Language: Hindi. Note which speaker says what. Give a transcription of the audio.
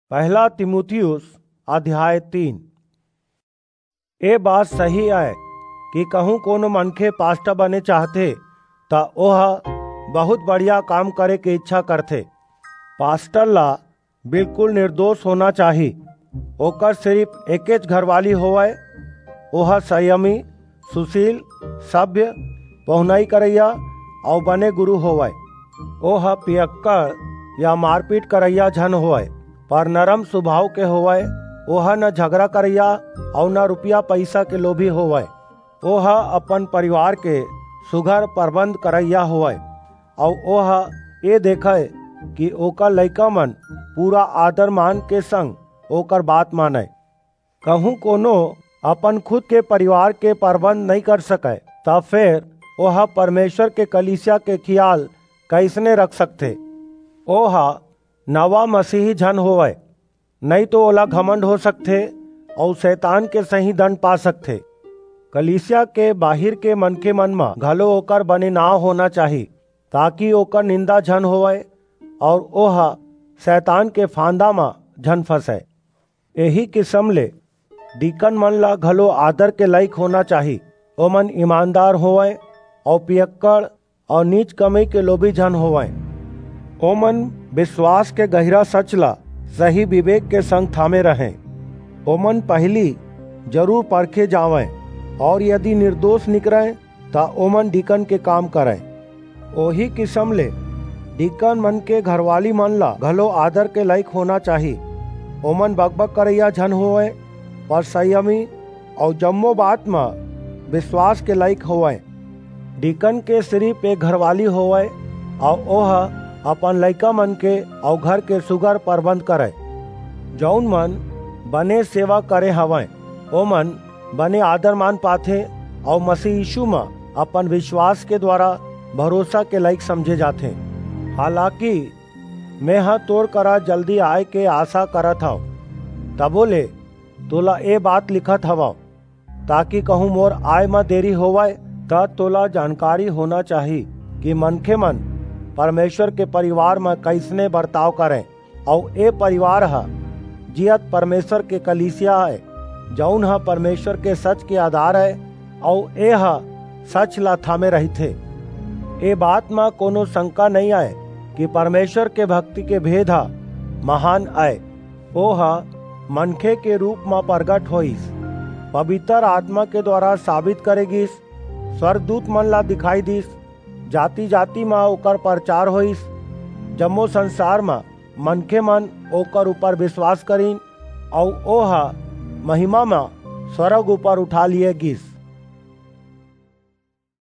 Speaker 1: पहला तिमुथियुस अध्याय 3। ए बात सही है कि कहूँ कोनो मनखे पास्टर बने चाहते ता ओह बहुत बढ़िया काम करे के इच्छा करथे। पास्टर ला बिल्कुल निर्दोष होना चाही। ओकर सिर्फ एकेच घरवाली होवय। ओह संयमी, सुशील, सभ्य, पहुनाई करैया और बने गुरु होवय। ओह पियक्कड़ या मारपीट करैया झन होवय, पर नरम स्वभाव के होवय। ओह न झगड़ा करैया और न रुपया पैसा के लोभी होवय। ओह अपन परिवार के सुघर प्रबंध करैया होवय और ओह ये देखे कि ओकर लइका मन पूरा आदर मान के संग ओकर बात माने। कहूँ कोनो अपन खुद के परिवार के प्रबंध नहीं कर सके तब फिर ओह परमेश्वर के कलीसिया के ख्याल कैसने रख सकते। ओह नवा मसीही झन होवय, नहीं तो ओला घमंड हो सकते और शैतान के सही दंड पा सकते। कलीसिया के बाहिर के मनखे मन में घलो ओकर बने नाव होना चाहिए, ताकि ओकर निंदा झन होवय और ओह शैतान के फांदा में झन फंसे। यही किस्म ले डीकन मन ला घलो आदर के लायक होना चाहिए। ओमन ईमानदार होवय और पियक्कड़ और नीच कमाई के लोभी झन होवय। ओमन विश्वास के गहरा सच ला सही विवेक के संग थामे रहें। ओमन पहली जरूर परखे जावें और यदि निर्दोष निकले ता ओमन डीकन के काम करें। ओही किस्म ले डीकन मन के घरवाली मन ला घलो आदर के लायक होना चाहिए। ओमन बकबक करैया झन होवे, पर संयमी और जम्मो बात में विश्वास के लायक होवे। डीकन के सिर्फ एक घरवाली होवे और ओह अपन लइका मन के और घर के सुगर प्रबंध करे। जौन मन बने सेवा करे हवय ओमन बने आदर मान पाथे और मसीह यीशु में अपन विश्वास के द्वारा भरोसा के लायक समझे जाथे। हालांकि मैं तोर करा जल्दी आए के आशा करत हव, तबो ले तोला ए बात लिखत हव ताकि कहूँ मोर आय में देरी होवय त तोला जानकारी होना चाहिए कि मनखे मन परमेश्वर के परिवार में कैसने बर्ताव करें। और ए परिवार है जियत परमेश्वर के कलीसिया है, जौन है परमेश्वर के सच के आधार है और ए सच ला थामे रहथे। ए बात में कोनो शंका नहीं आए कि परमेश्वर के भक्ति के भेद महान आए। ओह मनखे के रूप में प्रगट होइस, पवित्र आत्मा के द्वारा साबित करेगिस, स्वर्गदूत मन ला दिखाई दिस, जाति जाति में ओकर प्रचार होइस, जम्मो संसार में मनखे मन ओकर ऊपर विश्वास करीन और ओह महिमा में स्वर्ग ऊपर उठा लिए गिस।